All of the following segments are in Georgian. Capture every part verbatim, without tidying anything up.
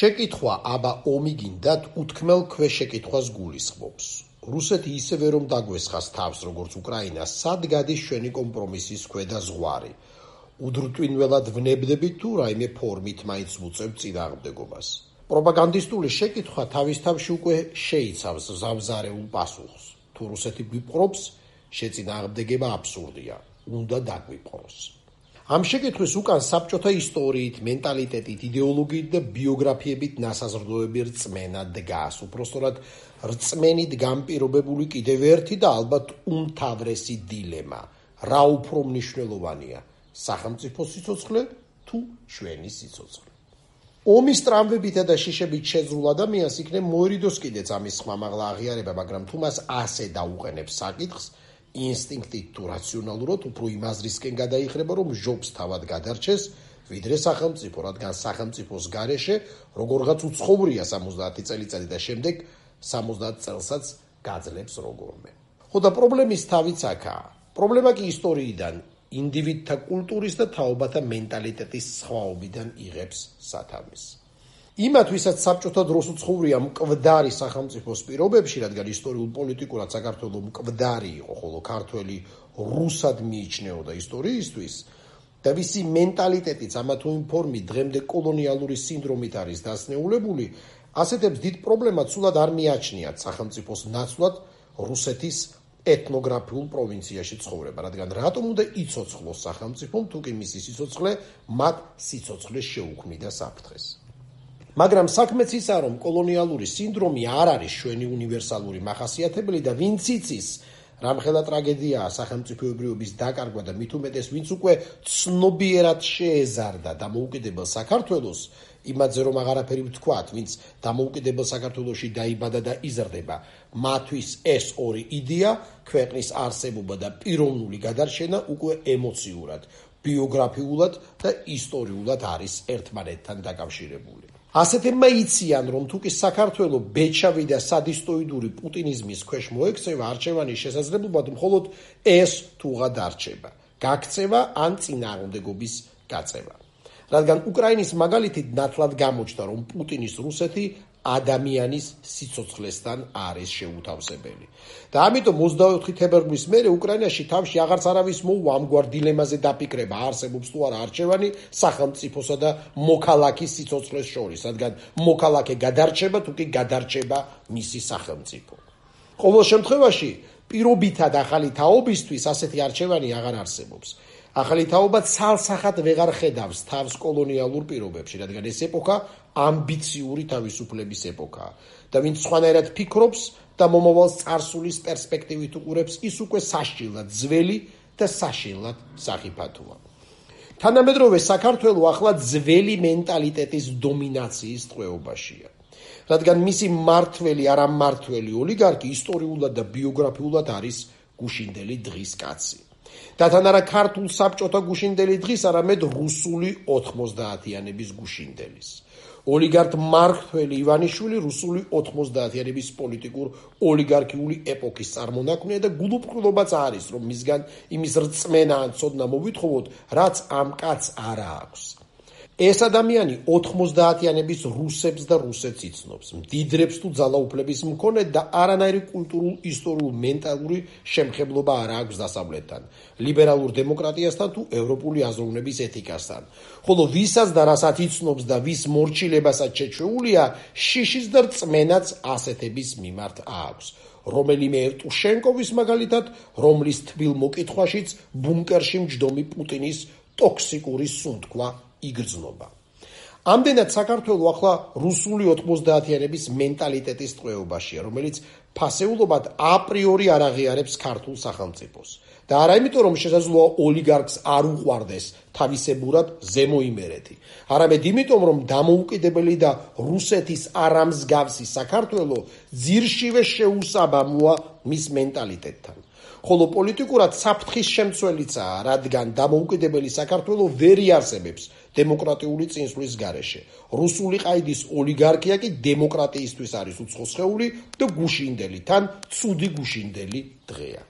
შეკითხვა აბა ომი გინდათ უთქმელ ქვეშეკითხვას გულისხმობს. რუსეთი ისევე რომ დაგვესხას თავს როგორც უკრაინა, სად გადის ჩვენი კომპრომისის ქვედა ზღვარი. უდრტვინველად ვნებდებით თუ რაიმე ფორმით მაინც ვუწევთ წინააღმდეგობას. პროპაგანდისტული შეკითხვა თავის თავში უკვე შეიცავს ზამზარეულ პასუხს. თუ რუსეთი გვიპყრობს, შეწინააღმდეგება აბსურდია, უნდა დაგვიპყროს. ამ შეკითხვის უკან საბჭოთა ისტორიით, მენტალიტეტით, იდეოლოგიით და ბიოგრაფიებით ნასაზრდოები რწმენა დგას. უпростоრად რწმენით განპირობებული კიდევ ერთი და ალბათ უმთავრესი დილემა. რა უფრო მნიშვნელოვანია, სახელმწიფო სიცოცხლე თუ ჩვენი სიცოცხლე? ომის ტრამვებითა და შიშებით შეზრულ ადამიანს იქნებ მოერიდოს კიდეც ამის ხმამაღლა აღიარება, მაგრამ თუ მას ასე დაუყენებს საკითხს, ინსტინქტით თუ რაციონალურად უფრო იმ აზრისკენ გადაიხრება, რომ ჟობს თავად გადარჩეს, ვიდრე სახელმწიფო, რადგან სახელმწიფოს გარეშე როგორღაც უცხოვრია სამოცდაათი წელიწადი და შემდეგ სამოცდაათ წელსაც გაძლებს როგორმე. ხო და პრობლემის თავიც აქაა. პრობლემა კი ისტორიიდან, ინდივიდთა კულტურის და თაობათა მენტალიტეტის სხვაობიდან იღებს სათავეს. იმათ, ვისაც საბჭოთა დროს უცხოვრია მკვდარი სახელმწიფოს პირობებში, რადგან ისტორიულ-პოლიტიკურად საქართველო მკვდარი იყო, ხოლო ქართველი რუსად მიიჩნეოდა ისტორიისთვის და ვისი მენტალიტეტიც ამა თუ იმ ფორმით დღემდე კოლონიალური სინდრომით არის დასნეულებული, ასეთებს დიდ პრობლემად სულად არ მიაჩნიათ სახელმწიფოს ნაცვლად რუსეთის ეთნოგრაფიულ პროვინციაში ცხოვრება, რადგან რატომ უნდა იცოცხლოს სახელმწიფომ, თუ კი მისი სიცოცხლე მათ სიცოცხლეს შეუქმნიდა საფრთხეს. მაგრამ საქმეც ისაა, რომ კოლონიალური სინდრომი არ არის ჩვენი უნივერსალური მახასიათებელი და ვინც იცის, რამხელა ტრაგედიაა სახელმწიფოებრიობის დაკარგვა და მით უმეტეს ვინც უკვე ცნობიერად შეეზარდა დამოუკიდებელ საქართველოს, იმაზე რომ აღარაფერი ვთქვათ, ვინც დამოუკიდებელ საქართველოში დაიბადა და იზრდება, მათთვის ეს ორი იდეა, ქვეყნის არსებობა და პიროვნული გადარჩენა უკვე ემოციურად, ბიოგრაფიულად და ისტორიულად არის ერთმანეთთან დაკავშირებული. ასეთებმა იციან, რომ თუ კი საქართველო ბეჭავი და სადისტოიდური პუტინიზმის ქვეშ მოექცევა, არჩევანის შესაძლებლობად მხოლოდ ეს თუღა დარჩება, გაქცევა ან წინააღმდეგობის გაწევა. რადგან უკრაინის მაგალითით ნათლად გამოჩნდა, რომ პუტინის რუსეთი ადამიანის სიცოცხლესთან არის შეუთავსებელი. და ამიტომ ოცდაოთხი თებერვლის მერე უკრაინაში თავში აღარც არავის მოუვა ამგვარ დილემაზე დაფიქრება, არსებობს თუ არა არჩევანი სახელმწიფოსა და მოქალაქის სიცოცხლეს შორის, რადგან მოქალაქე გადარჩება, თუ კი გადარჩება მისი სახელმწიფო. ყოველ შემთხვევაში, პირობითად ახალი თაობისთვის ასეთი არჩევანი აღარ არსებობს. ახალი თაობა ცალსახად ვეღარ ხედავს თავს კოლონიალურ პირობებში, რადგან ეს ეპოქა ამბიციური თავისუფლების ეპოქაა და ვინც სხვანაირად ფიქრობს და მომავალს წარსულის პერსპექტივით უყურებს, ის უკვე საშინლად ძველი და საშინლად სახიფათოა. თანამედროვე საქართველო ახლა ძველი მენტალიტეტის დომინაციის ტყვეობაშია, რადგან მისი მმართველი არა მმართველი ოლიგარქი ისტორიულად და ბიოგრაფიულად არის გუშინდელი დღის კაცი. და თან არა ქართულ საბჭოთა გუშინდელი დღის, არამედ რუსული ოთხმოცდაათიანების გუშინდელის. ოლიგარქ მმართველი ივანიშვილი რუსული ოთხმოცდაათიანების პოლიტიკურ ოლიგარქიული ეპოქის წარმონაქმნია და გულუბრყვილობაც არის, რომ მისგან იმის რწმენა ან ცოდნა მოვითხოვოთ, რაც ამ კაცს არა აქვს. ეს ადამიანი ოთხმოცდაათიანების რუსებს და რუსეთს იცნობს, მდიდრებს თუ ძალაუფლების მქონე და არანაირი კულტურულ, ისტორიულ, მენტალური შემხებლობა არ აქვს დასავლეთთან, ლიბერალურ დემოკრატიასთან თუ ევროპული აზროვნების ეთიკასთან. ხოლო ვისაც და რასაც იცნობს და ვის მორჩილებასაც შეჩვეულია, შიშის და რწმენაც ასეთების მიმართ აქვს. რომელიმე ევტუშენკოვის მაგალითად, რომლის თბილ მოკითხვაშიც ბუნკერში მჯდომი პუტინის ტოქსიკური სუნთქვა იგრძნობა. ამდენად საქართველო ახლა რუსული ოთხმოცდაათიანების მენტალიტეტის ტყვეობაშია, რომელიც ფასეულობად აპრიორი არ აღიარებს ქართულ სახელმწიფოს. და არა იმიტომ, რომ შესაძლოა ოლიგარქს არ უყვარდეს თავისებურად ზემო იმერეთი, არამედ იმიტომ, რომ დამოუკიდებელი და რუსეთის არამსგავსი საქართველო ძირშივე შეუსაბამოა მის მენტალიტეტთან. ხოლო პოლიტიკურად საფრთხის შემცველიცაა, რადგან დამოუკიდებელი საქართველო ვერ იარსებებს დემოკრატიული წინსვლის გარეშე. რუსული ყაიდის ოლიგარქია კი დემოკრატიისთვის არის უცხო სხეული და გუშინდელი, თან ცუდი გუშინდელი დღეა.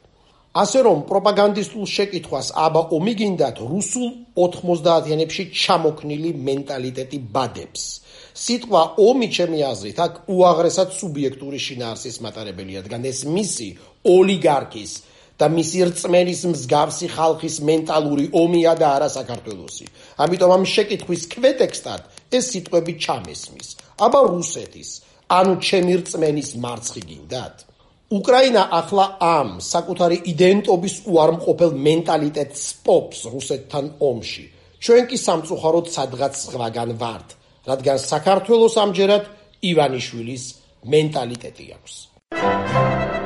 ასე რომ პროპაგანდისტულ შეკითხვას აბა ომი გინდათ რუსულ ოთხმოცდაათიანებში ჩამოქნილი მენტალიტეტი ბადებს. სიტყვა ომი ჩემი აზრით აქ უაღრესად სუბიექტური შინაარსის მატარებელია, რადგან ეს მისი ოლიგარქის და მისი რწმენის მსგავსი ხალხის მენტალური ომია და არა საქართველოსი. ამიტომ ამ შეკითხვის ქვეტექსტად ეს სიტყვები ჩამესმის. აბა რუსეთის, ანუ ჩემი რწმენის მარცხი გინდათ? უკრაინა ახლა ამ საკუთარი იდენტობის უარმყოფელ მენტალიტეტს პოპს რუსეთთან ომში. ჩვენ კი სამწუხაროდ სადღაც სხვაგან ვართ, რადგან საქართველოს ამჯერად ივანიშვილის მენტალიტეტი აქვს.